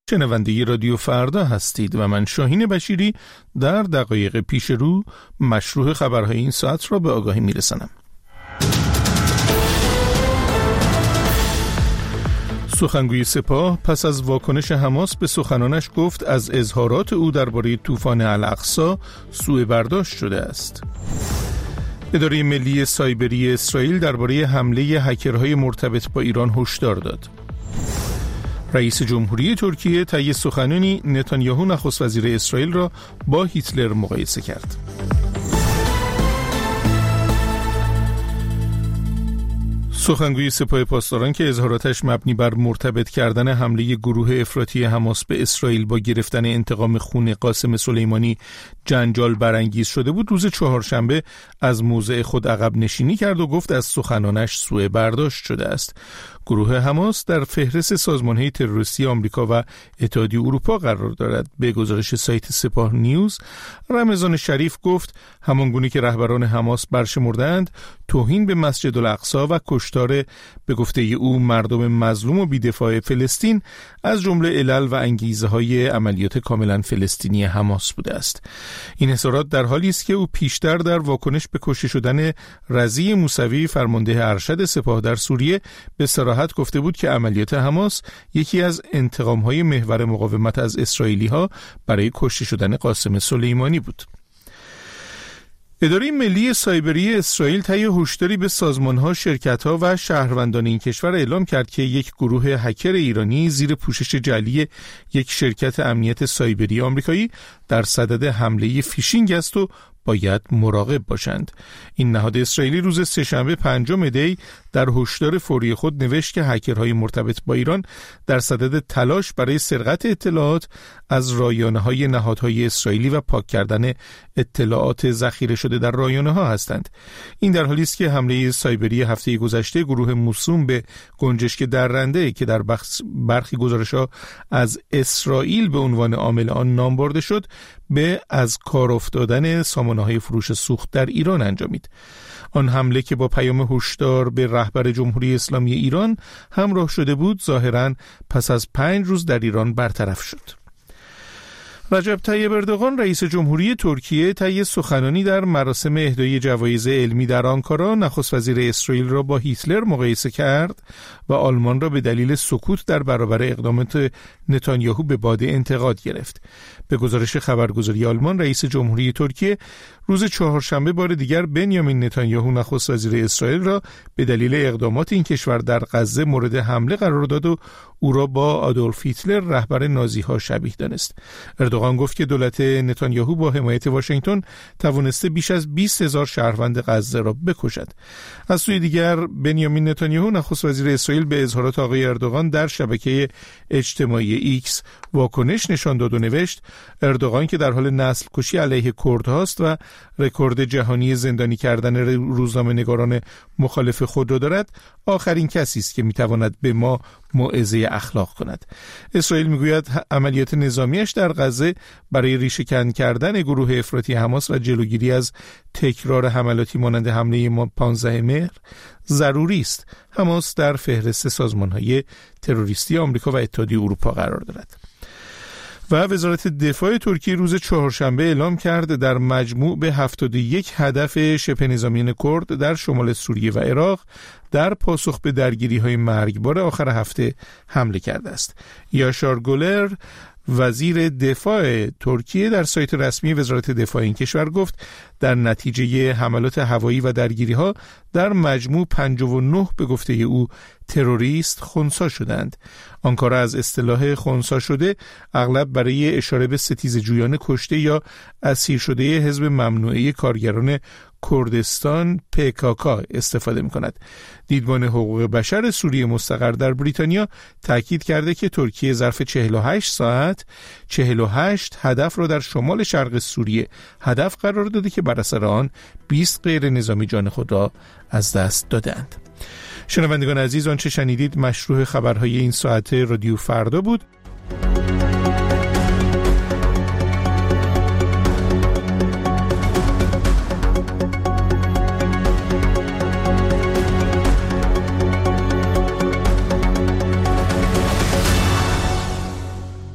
شنونده رادیو فردا هستید و من شاهین بشیری در دقایق پیش رو مشروع خبرهای این ساعت را به آگاهی میرسانم. سخنگوی سپاه پس از واکنش حماس به سخنانش گفت از اظهارات او درباره طوفان الاقصی سوء برداشت شده است. اداره ملی سایبری اسرائیل درباره حمله هکرهای مرتبط با ایران هشدار داد. رئیس جمهوری ترکیه طی سخنانی نتانیاهو نخست وزیر اسرائیل را با هیتلر مقایسه کرد. سخنگوی سپاه پاسداران که اظهاراتش مبنی بر مرتبط کردن حمله گروه افراطی حماس به اسرائیل با گرفتن انتقام خون قاسم سلیمانی جنجال برانگیز شده بود، روز چهارشنبه از موضع خود عقب نشینی کرد و گفت از سخنانش سوء برداشت شده است. گروه حماس در فهرست سازمان‌های تروریستی آمریکا و اتحادیه اروپا قرار دارد. به گزارش سایت سپاه نیوز، رمضان شریف گفت همانگونه که رهبران حماس برشمردند توهین به مسجد الاقصی و کشتار به گفته او مردم مظلوم و بی‌دفاع فلسطین از جمله علل و انگیزه‌های عملیات کاملا فلسطینی حماس بوده است. این اظهارات در حالی است که او پیشتر در واکنش به کشته شدن رضی موسوی فرمانده ارشد سپاه در سوریه به صراحت گفته بود که عملیات حماس یکی از انتقام‌های محور مقاومت از اسرائیلی‌ها برای کشته شدن قاسم سلیمانی بود. اداره ملی سایبری اسرائیل طی هشداری به سازمان‌ها، شرکت‌ها و شهروندان این کشور اعلام کرد که یک گروه هکر ایرانی زیر پوشش جعلی یک شرکت امنیت سایبری آمریکایی در صدد حمله فیشینگ است و باید مراقب باشند. این نهاد اسرائیلی روز سه‌شنبه 5 دی در هشدار فوری خود نوشت که هکرهای مرتبط با ایران در صدد تلاش برای سرقت اطلاعات از رایانه‌های نهادهای اسرائیلی و پاک کردن اطلاعات ذخیره شده در رایانه‌ها هستند. این در حالی است که حمله سایبری هفته گذشته گروه موسوم به گنجشک درنده که در برخی گزارش‌ها از اسرائیل به عنوان عامل آن نام برده شد، به از کار افتادن سامانه‌های فروش سوخت در ایران انجامید. آن حمله که با پیام هشدار به رهبر جمهوری اسلامی ایران همراه شده بود، ظاهراً پس از 5 روز در ایران برطرف شد. رجب طیب اردوغان رئیس جمهوری ترکیه طی سخنانی در مراسم اهدای جوایز علمی در آنکارا نخست وزیر اسرائیل را با هیتلر مقایسه کرد و آلمان را به دلیل سکوت در برابر اقدامات نتانیاهو به باد انتقاد گرفت. به گزارش خبرگزاری آلمان، رئیس جمهوری ترکیه روز چهارشنبه بار دیگر بنیامین نتانیاهو نخست وزیر اسرائیل را به دلیل اقدامات این کشور در غزه مورد حمله قرار داد و او را با آدولف هیتلر رهبر نازی‌ها شبیه دانست. اردوغان گفت که دولت نتانیاهو با حمایت واشنگتن توانسته بیش از 20,000 شهروند غزه را بکشد. از سوی دیگر بنیامین نتانیاهو نخست وزیر اسرائیل به اظهارات آقای اردوغان در شبکه اجتماعی ایکس واکنش نشان داد و نوشت اردوغان که در حال نسل کشی علیه کردهاست و رکورد جهانی زندانی کردن روزنامه‌نگاران مخالف خود را دارد، آخرین کسی است که میتواند به ما موعظه اخلاق کند. اسرائیل میگوید عملیات نظامیش در غزه برای ریشه‌کن کردن گروه افراطی حماس و جلوگیری از تکرار حملاتی مانند حمله ما 15 مهر ضروری است. حماس در فهرست سازمان‌های تروریستی آمریکا و اتحادیه اروپا قرار دارد. و وزارت دفاع ترکیه روز چهارشنبه اعلام کرد در مجموع به 71 هدف شبه نظامیان کرد در شمال سوریه و عراق در پاسخ به درگیری‌های مرگبار آخر هفته حمله کرده است. یاشار گولر وزیر دفاع ترکیه در سایت رسمی وزارت دفاع این کشور گفت در نتیجه حملات هوایی و درگیری‌ها در مجموع 59 به گفته او تروریست خنثی شدند. آنکارا از اصطلاح خنثی شده اغلب برای اشاره به ستیزجویان کشته یا اسیر شده حزب ممنوعه کارگران کردستان PKK استفاده می‌کند. دیدبان حقوق بشر سوریه مستقر در بریتانیا تاکید کرده که ترکیه ظرف 48 ساعت 48 هدف را در شمال شرق سوریه هدف قرار داده که بر اثر آن 20 غیر نظامی جان خود را از دست دادند. شنوندگان عزیز، آنچه شنیدید مشروع خبرهای این ساعت رادیو فردا بود.